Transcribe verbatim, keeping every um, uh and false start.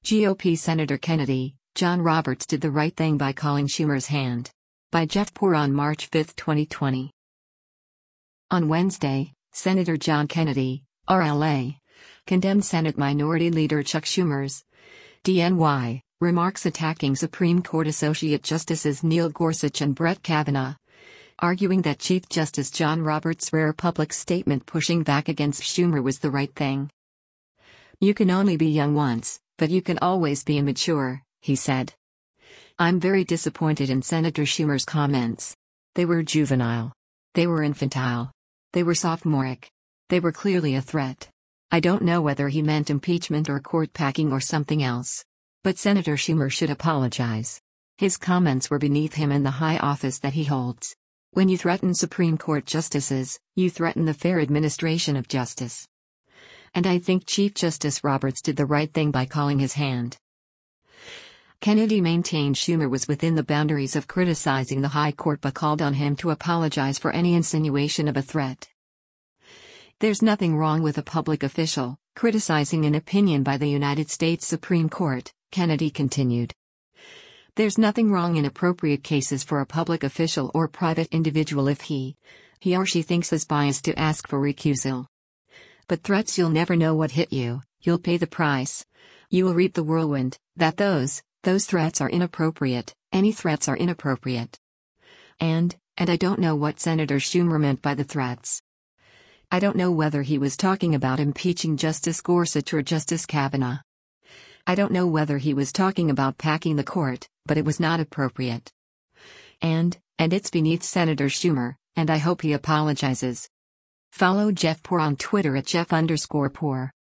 G O P Senator Kennedy, John Roberts did the right thing by calling Schumer's hand. By Jeff Poor on March fifth, twenty twenty. On Wednesday, Senator John Kennedy, R L A, condemned Senate Minority Leader Chuck Schumer's D N Y remarks attacking Supreme Court Associate Justices Neil Gorsuch and Brett Kavanaugh, arguing that Chief Justice John Roberts' rare public statement pushing back against Schumer was the right thing. "You can only be young once, but you can always be immature," he said. "I'm very disappointed in Senator Schumer's comments. They were juvenile. They were infantile. They were sophomoric. They were clearly a threat. I don't know whether he meant impeachment or court packing or something else. But Senator Schumer should apologize. His comments were beneath him and the high office that he holds. When you threaten Supreme Court justices, you threaten the fair administration of justice. And I think Chief Justice Roberts did the right thing by calling his hand." Kennedy maintained Schumer was within the boundaries of criticizing the High Court but called on him to apologize for any insinuation of a threat. "There's nothing wrong with a public official criticizing an opinion by the United States Supreme Court," Kennedy continued. "There's nothing wrong in appropriate cases for a public official or private individual if he, he or she thinks is biased to ask for recusal. But threats, you'll never know what hit you, you'll pay the price. You will reap the whirlwind, that those, those threats are inappropriate, any threats are inappropriate. And, and I don't know what Senator Schumer meant by the threats. I don't know whether he was talking about impeaching Justice Gorsuch or Justice Kavanaugh. I don't know whether he was talking about packing the court, but it was not appropriate. And, and it's beneath Senator Schumer, and I hope he apologizes." Follow Jeff Poor on Twitter at Jeff underscore Poor.